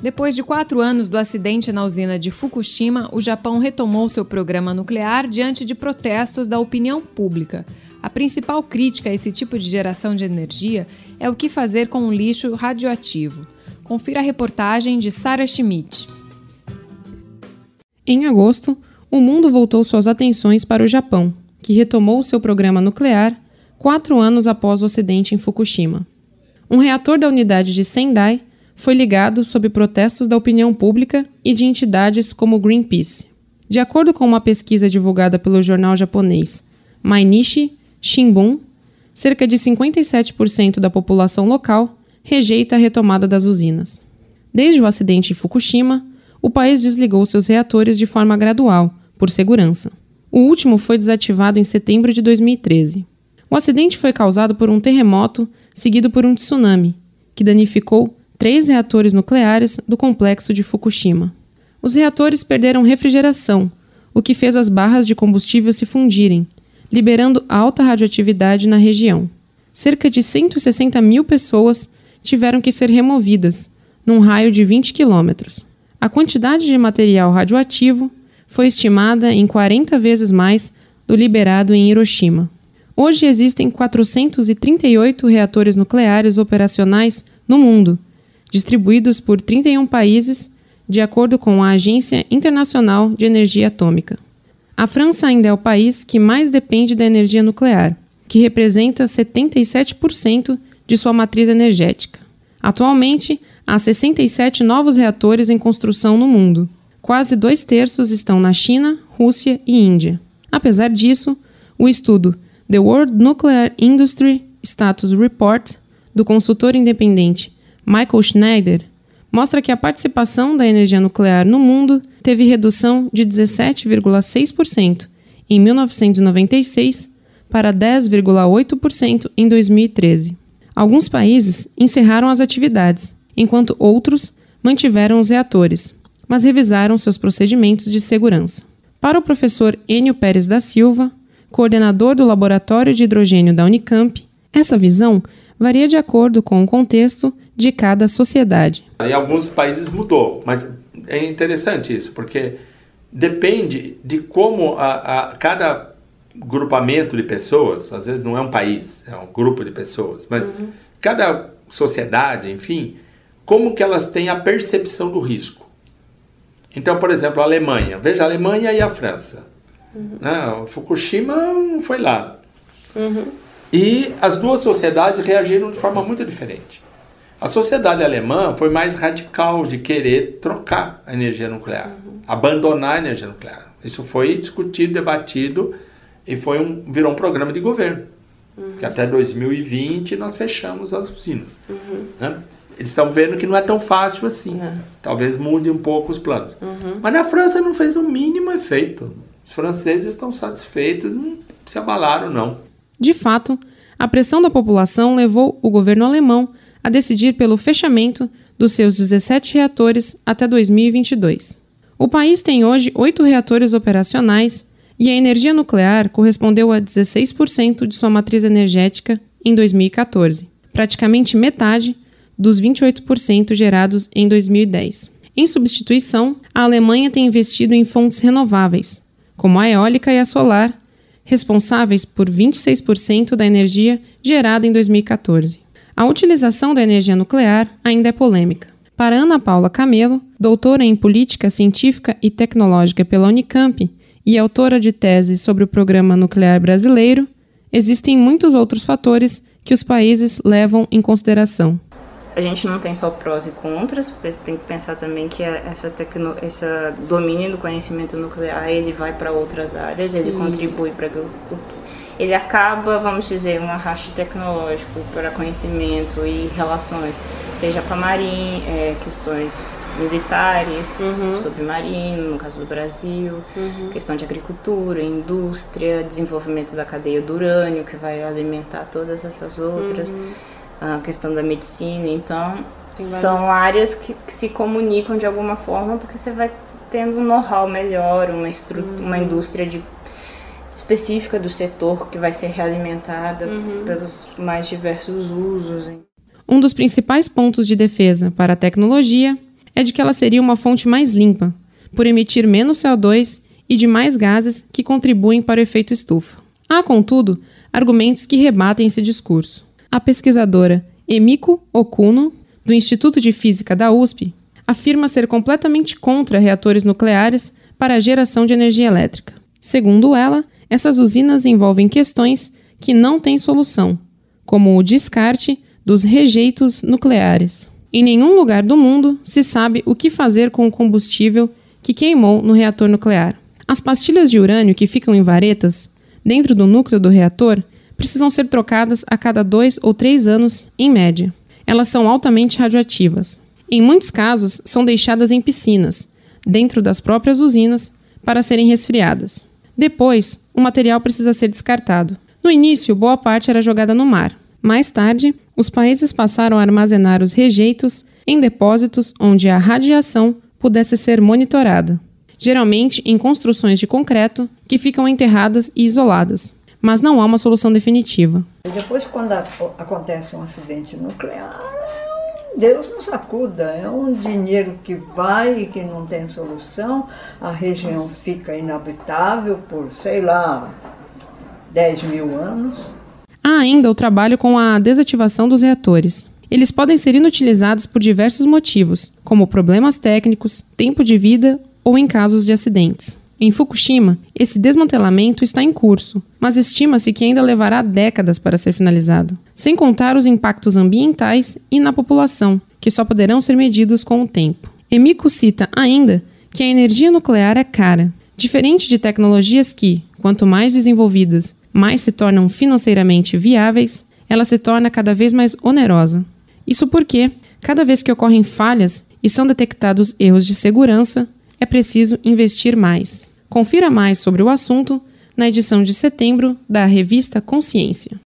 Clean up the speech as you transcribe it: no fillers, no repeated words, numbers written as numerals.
Depois de 4 anos do acidente na usina de Fukushima, o Japão retomou seu programa nuclear diante de protestos da opinião pública. A principal crítica a esse tipo de geração de energia é o que fazer com o lixo radioativo. Confira a reportagem de Sarah Schmidt. Em agosto, o mundo voltou suas atenções para o Japão, que retomou seu programa nuclear 4 anos após o acidente em Fukushima. Um reator da unidade de Sendai foi ligado sob protestos da opinião pública e de entidades como Greenpeace. De acordo com uma pesquisa divulgada pelo jornal japonês Mainichi Shimbun, cerca de 57% da população local rejeita a retomada das usinas. Desde o acidente em Fukushima, o país desligou seus reatores de forma gradual, por segurança. O último foi desativado em setembro de 2013. O acidente foi causado por um terremoto seguido por um tsunami, que danificou 3 reatores nucleares do complexo de Fukushima. Os reatores perderam refrigeração, o que fez as barras de combustível se fundirem, liberando alta radioatividade na região. Cerca de 160 mil pessoas tiveram que ser removidas, num raio de 20 quilômetros. A quantidade de material radioativo foi estimada em 40 vezes mais do liberado em Hiroshima. Hoje existem 438 reatores nucleares operacionais no mundo, distribuídos por 31 países, de acordo com a Agência Internacional de Energia Atômica. A França ainda é o país que mais depende da energia nuclear, que representa 77% de sua matriz energética. Atualmente, há 67 novos reatores em construção no mundo. Quase 2/3 estão na China, Rússia e Índia. Apesar disso, o estudo The World Nuclear Industry Status Report, do consultor independente Michael Schneider, mostra que a participação da energia nuclear no mundo teve redução de 17,6% em 1996 para 10,8% em 2013. Alguns países encerraram as atividades, enquanto outros mantiveram os reatores, mas revisaram seus procedimentos de segurança. Para o professor Enio Pérez da Silva, coordenador do Laboratório de Hidrogênio da Unicamp, essa visão varia de acordo com o contexto de cada sociedade. Em alguns países mudou, mas é interessante isso, porque depende de como cada grupamento de pessoas, às vezes não é um país, é um grupo de pessoas, mas cada sociedade, enfim, como que elas têm a percepção do risco. Então, por exemplo, a Alemanha. Veja, a Alemanha e a França. Né? Fukushima não foi lá. E as duas sociedades reagiram de forma muito diferente. A sociedade alemã foi mais radical de querer trocar a energia nuclear, abandonar a energia nuclear. Isso foi discutido, debatido e virou um programa de governo. Que até 2020 nós fechamos as usinas. Né? Eles estão vendo que não é tão fácil assim. Talvez mude um pouco os planos. Mas na França não fez o mínimo efeito. Os franceses estão satisfeitos, não se abalaram, não. De fato, a pressão da população levou o governo alemão a decidir pelo fechamento dos seus 17 reatores até 2022. O país tem hoje 8 reatores operacionais e a energia nuclear correspondeu a 16% de sua matriz energética em 2014, praticamente metade dos 28% gerados em 2010. Em substituição, a Alemanha tem investido em fontes renováveis, como a eólica e a solar, responsáveis por 26% da energia gerada em 2014. A utilização da energia nuclear ainda é polêmica. Para Ana Paula Camelo, doutora em Política Científica e Tecnológica pela Unicamp e autora de tese sobre o Programa Nuclear Brasileiro, existem muitos outros fatores que os países levam em consideração. A gente não tem só prós e contras, tem que pensar também que esse domínio do conhecimento nuclear ele vai para outras áreas, ele contribui para a agricultura. Ele acaba, vamos dizer, um arraste tecnológico para conhecimento e relações, seja com a marinha, questões militares, submarino, no caso do Brasil, questão de agricultura, indústria, desenvolvimento da cadeia do urânio, que vai alimentar todas essas outras, a questão da medicina. Então, são áreas que se comunicam de alguma forma, porque você vai tendo um know-how melhor, uma indústria específica do setor que vai ser realimentada pelos mais diversos usos. Um dos principais pontos de defesa para a tecnologia é de que ela seria uma fonte mais limpa, por emitir menos CO2 e de mais gases que contribuem para o efeito estufa. Há, contudo, argumentos que rebatem esse discurso. A pesquisadora Emiko Okuno, do Instituto de Física da USP, afirma ser completamente contra reatores nucleares para a geração de energia elétrica. Segundo ela, essas usinas envolvem questões que não têm solução, como o descarte dos rejeitos nucleares. Em nenhum lugar do mundo se sabe o que fazer com o combustível que queimou no reator nuclear. As pastilhas de urânio que ficam em varetas, dentro do núcleo do reator, precisam ser trocadas a cada 2 ou 3 anos, em média. Elas são altamente radioativas. Em muitos casos, são deixadas em piscinas, dentro das próprias usinas, para serem resfriadas. Depois, o material precisa ser descartado. No início, boa parte era jogada no mar. Mais tarde, os países passaram a armazenar os rejeitos em depósitos onde a radiação pudesse ser monitorada, geralmente em construções de concreto que ficam enterradas e isoladas. Mas não há uma solução definitiva. E depois, quando acontece um acidente nuclear, Deus nos acuda, é um dinheiro que vai e que não tem solução, a região fica inabitável por, 10 mil anos. Há ainda o trabalho com a desativação dos reatores. Eles podem ser inutilizados por diversos motivos, como problemas técnicos, tempo de vida ou em casos de acidentes. Em Fukushima, esse desmantelamento está em curso, mas estima-se que ainda levará décadas para ser finalizado, sem contar os impactos ambientais e na população, que só poderão ser medidos com o tempo. Emiko cita ainda que a energia nuclear é cara, diferente de tecnologias que, quanto mais desenvolvidas, mais se tornam financeiramente viáveis, ela se torna cada vez mais onerosa. Isso porque, cada vez que ocorrem falhas e são detectados erros de segurança, é preciso investir mais. Confira mais sobre o assunto na edição de setembro da revista Consciência.